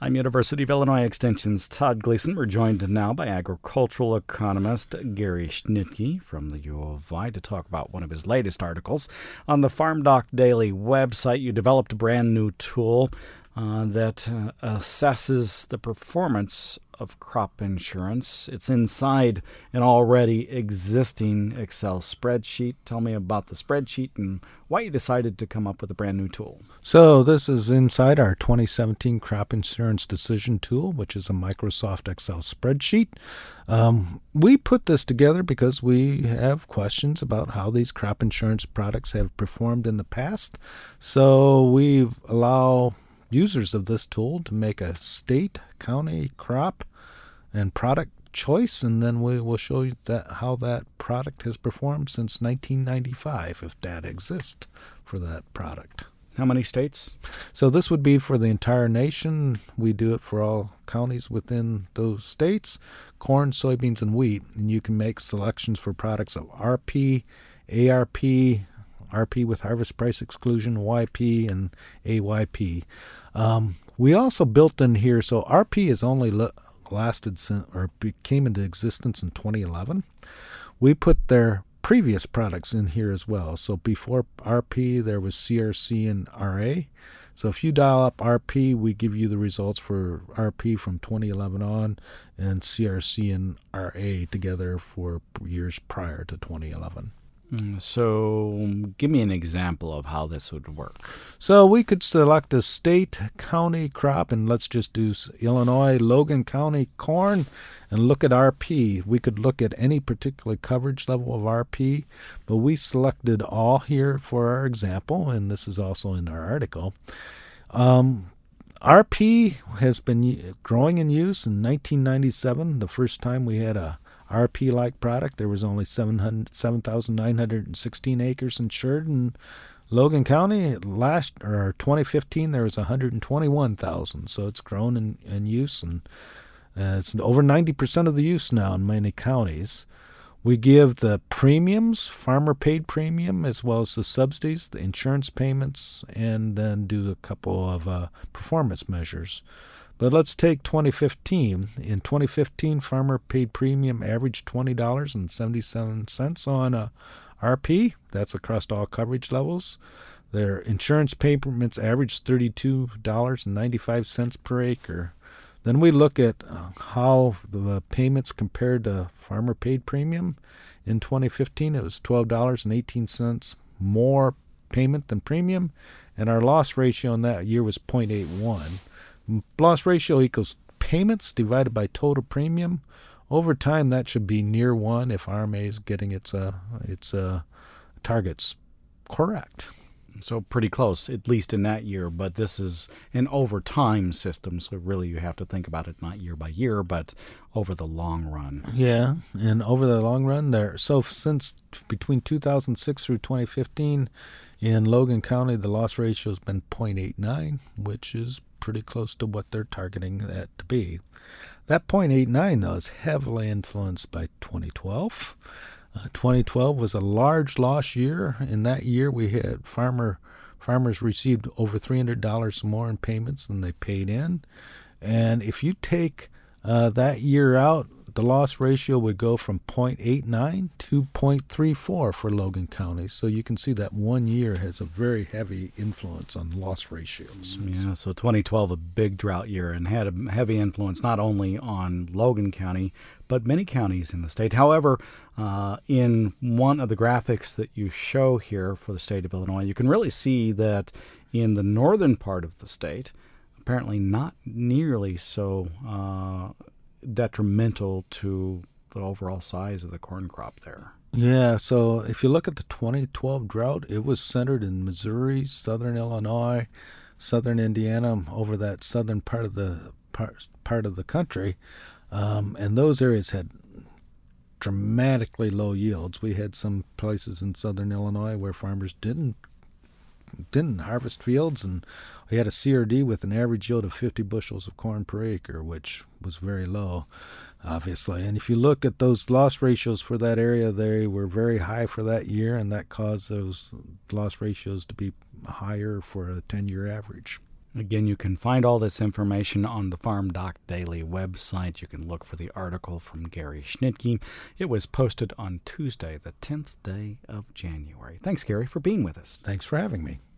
I'm University of Illinois Extension's Todd Gleason. We're joined now by agricultural economist Gary Schnitke from the U of I to talk about one of his latest articles. On the Farm Doc Daily website, you developed a brand new tool that assesses the performance of crop insurance. It's inside an already existing Excel spreadsheet. Tell me about the spreadsheet and why you decided to come up with a brand new tool. So this is inside our 2017 Crop Insurance Decision Tool, which is a Microsoft Excel spreadsheet. We put this together because we have questions about how these crop insurance products have performed in the past. So we allow users of this tool to make a state, county, crop, and product choice, and then we will show you how that product has performed since 1995, if data exists for that product. How many states? So this would be for the entire nation. We do it for all counties within those states, corn, soybeans, and wheat. And you can make selections for products of RP, ARP, RP with harvest price exclusion, YP, and AYP. We also built in here, so RP has only lasted or came into existence in 2011. We put their previous products in here as well. So before RP, there was CRC and RA. So if you dial up RP, we give you the results for RP from 2011 on, and CRC and RA together for years prior to 2011. So give me an example of how this would work. So we could select a state, county, crop, and let's just do Illinois, Logan County corn, and look at RP. We could look at any particular coverage level of RP, but we selected all here for our example, and this is also in our article. RP has been growing in use in 1997, the first time we had a RP-like product. There was only 7,916 acres insured in Logan County. 2015, there was 121,000. So it's grown in use, and it's over 90% of the use now in many counties. We give the premiums, farmer-paid premium, as well as the subsidies, the insurance payments, and then do a couple of performance measures. But let's take 2015. In 2015, farmer paid premium averaged $20.77 on RP. That's across all coverage levels. Their insurance payments averaged $32.95 per acre. Then we look at how the payments compared to farmer paid premium. In 2015, it was $12.18 more payment than premium, and our loss ratio in that year was 0.81. Loss ratio equals payments divided by total premium. Over time, that should be near 1 if RMA is getting its targets correct. So pretty close, at least in that year, but this is an over time system, so really you have to think about it not year by year, but over the long run. Yeah, and over the long run there. So since between 2006 through 2015, in Logan County, the loss ratio has been 0.89, which is pretty close to what they're targeting that to be. That 0.89, though, is heavily influenced by 2012. 2012 was a large loss year. In that year, we had farmers received over $300 more in payments than they paid in. And if you take that year out, the loss ratio would go from 0.89 to 0.34 for Logan County. So you can see that 1 year has a very heavy influence on loss ratios. Yeah, so 2012, a big drought year, and had a heavy influence not only on Logan County, but many counties in the state. However, in one of the graphics that you show here for the state of Illinois, you can really see that in the northern part of the state, apparently not nearly so detrimental to the overall size of the corn crop there. Yeah, so if you look at the 2012 drought, it was centered in Missouri, southern Illinois, southern Indiana, over that southern part of the country, and those areas had dramatically low yields. We had some places in southern Illinois where farmers didn't harvest fields, and we had a CRD with an average yield of 50 bushels of corn per acre, which was very low, obviously. And if you look at those loss ratios for that area, they were very high for that year, and that caused those loss ratios to be higher for a 10-year average. Again, you can find all this information on the Farm Doc Daily website. You can look for the article from Gary Schnitke. It was posted on Tuesday, the 10th day of January. Thanks, Gary, for being with us. Thanks for having me.